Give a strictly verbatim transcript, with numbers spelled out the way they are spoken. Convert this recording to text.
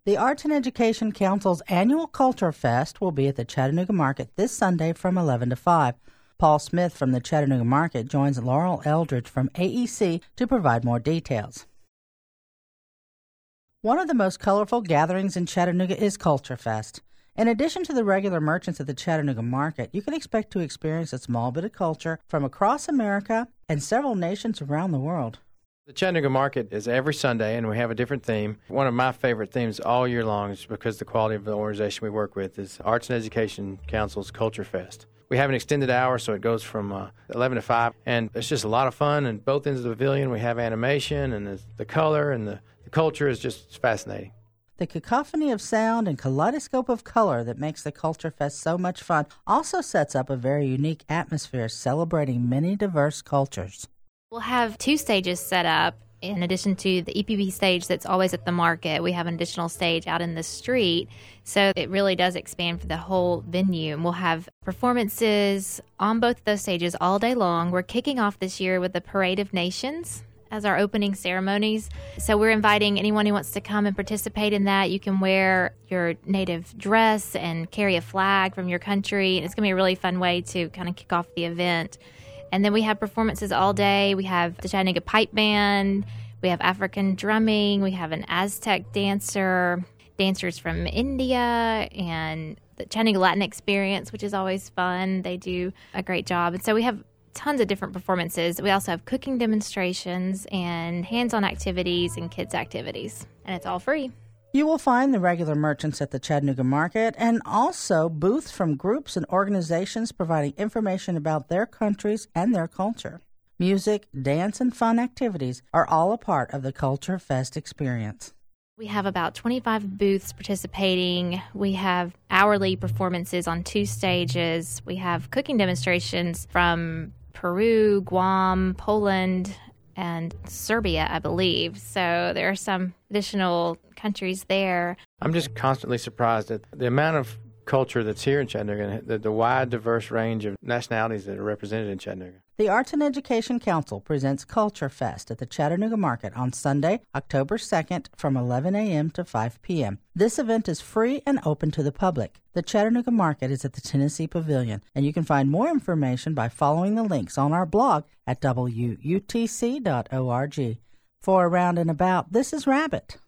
The Arts and Education Council's annual Culture Fest will be at the Chattanooga Market this Sunday from eleven to five. Paul Smith from the Chattanooga Market joins Laurel Eldridge from A E C to provide more details. One of the most colorful gatherings in Chattanooga is Culture Fest. In addition to the regular merchants at the Chattanooga Market, you can expect to experience a small bit of culture from across America and several nations around the world. The Chattanooga Market is every Sunday, and we have a different theme. One of my favorite themes all year long is because the quality of the organization we work with is Arts and Education Council's Culture Fest. We have an extended hour, so it goes from uh, eleven to five, and it's just a lot of fun. And both ends of the pavilion, we have animation, and the, the color and the, the culture is just fascinating. The cacophony of sound and kaleidoscope of color that makes the Culture Fest so much fun also sets up a very unique atmosphere celebrating many diverse cultures. We'll have two stages set up. In addition to the E P B stage that's always at the market, we have an additional stage out in the street. So it really does expand for the whole venue. And we'll have performances on both of those stages all day long. We're kicking off this year with the Parade of Nations as our opening ceremonies. So we're inviting anyone who wants to come and participate in that. You can wear your native dress and carry a flag from your country. And it's going to be a really fun way to kind of kick off the event. And then we have performances all day. We have the Chattanooga Pipe Band. We have African drumming. We have an Aztec dancer, dancers from India, and the Chattanooga Latin Experience, which is always fun. They do a great job. And so we have tons of different performances. We also have cooking demonstrations and hands-on activities and kids' activities. And it's all free. You will find the regular merchants at the Chattanooga Market and also booths from groups and organizations providing information about their countries and their culture. Music, dance, and fun activities are all a part of the Culture Fest experience. We have about twenty-five booths participating. We have hourly performances on two stages. We have cooking demonstrations from Peru, Guam, Poland, and Serbia, I believe. So there are some additional countries there. I'm just constantly surprised at the amount of culture that's here in Chattanooga, the, the wide, diverse range of nationalities that are represented in Chattanooga. The Arts and Education Council presents Culture Fest at the Chattanooga Market on Sunday, October second from eleven a.m. to five p.m. This event is free and open to the public. The Chattanooga Market is at the Tennessee Pavilion, and you can find more information by following the links on our blog at w u t c dot org. For Around and About, this is Rabbit.